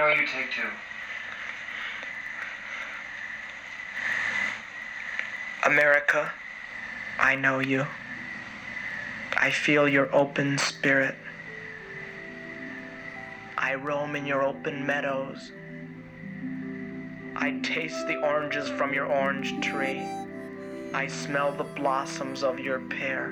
know you, take two. America, I know you. I feel your open spirit. I roam in your open meadows. I taste the oranges from your orange tree. I smell the blossoms of your pear.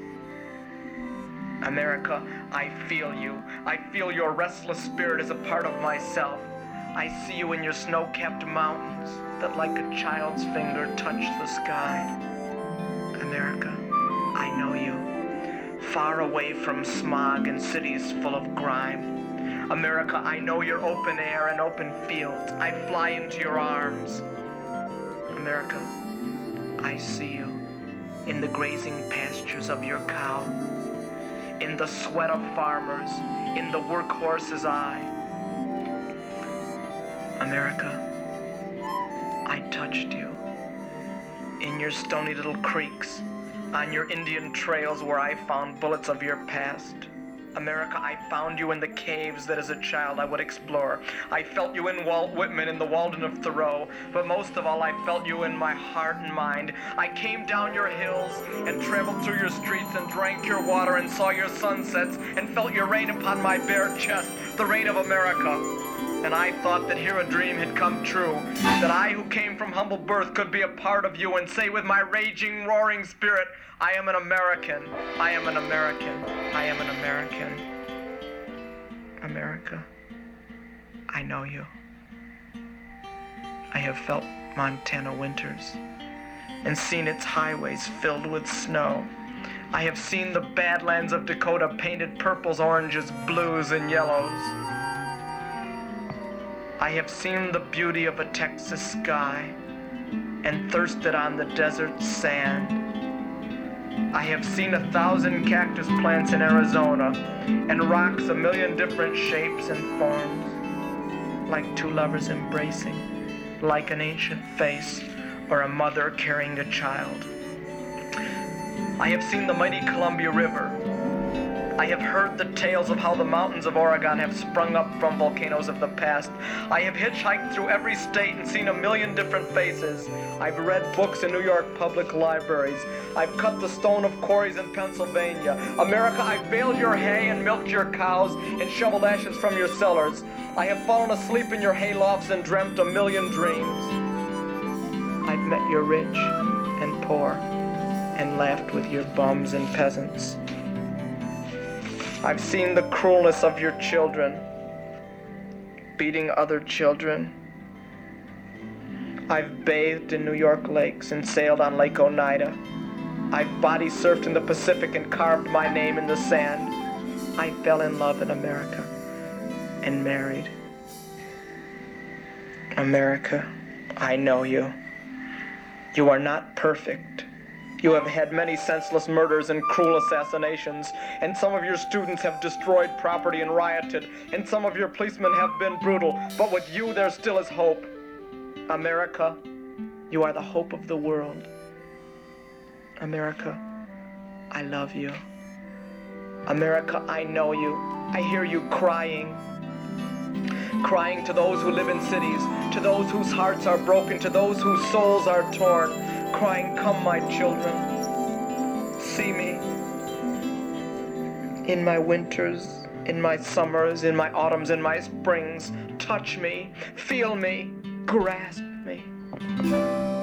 America, I feel you. I feel your restless spirit as a part of myself. I see you in your snow-capped mountains that like a child's finger touch the sky. America, I know you. Far away from smog and cities full of grime. America, I know your open air and open fields. I fly into your arms. America, I see you in the grazing pastures of your cow, in the sweat of farmers, in the workhorse's eye. America, I touched you in your stony little creeks, on your Indian trails where I found bullets of your past. America, I found you in the caves that as a child I would explore. I felt you in Walt Whitman in the Walden of Thoreau, but most of all I felt you in my heart and mind. I came down your hills and traveled through your streets and drank your water and saw your sunsets and felt your rain upon my bare chest, the rain of America. And I thought that here a dream had come true, that I who came from humble birth could be a part of you and say with my raging, roaring spirit, I am an American, I am an American, I am an American. America, I know you. I have felt Montana winters and seen its highways filled with snow. I have seen the badlands of Dakota painted purples, oranges, blues, and yellows. I have seen the beauty of a Texas sky and thirsted on the desert sand. I have seen 1,000 cactus plants in Arizona and rocks a million different shapes and forms, like two lovers embracing, like an ancient face or a mother carrying a child. I have seen the mighty Columbia River. I have heard the tales of how the mountains of Oregon have sprung up from volcanoes of the past. I have hitchhiked through every state and seen a million different faces. I've read books in New York public libraries. I've cut the stone of quarries in Pennsylvania. America, I've baled your hay and milked your cows and shoveled ashes from your cellars. I have fallen asleep in your haylofts and dreamt a million dreams. I've met your rich and poor and laughed with your bums and peasants. I've seen the cruelness of your children, beating other children. I've bathed in New York lakes and sailed on Lake Oneida. I've body surfed in the Pacific and carved my name in the sand. I fell in love in America and married. America, I know you. You are not perfect. You have had many senseless murders and cruel assassinations, and some of your students have destroyed property and rioted, and some of your policemen have been brutal, but with you there still is hope. America, you are the hope of the world. America, I love you. America, I know you. I hear you crying. Crying to those who live in cities, to those whose hearts are broken, to those whose souls are torn. Crying, come my children, see me. In my winters, in my summers, in my autumns, in my springs, touch me, feel me, grasp me.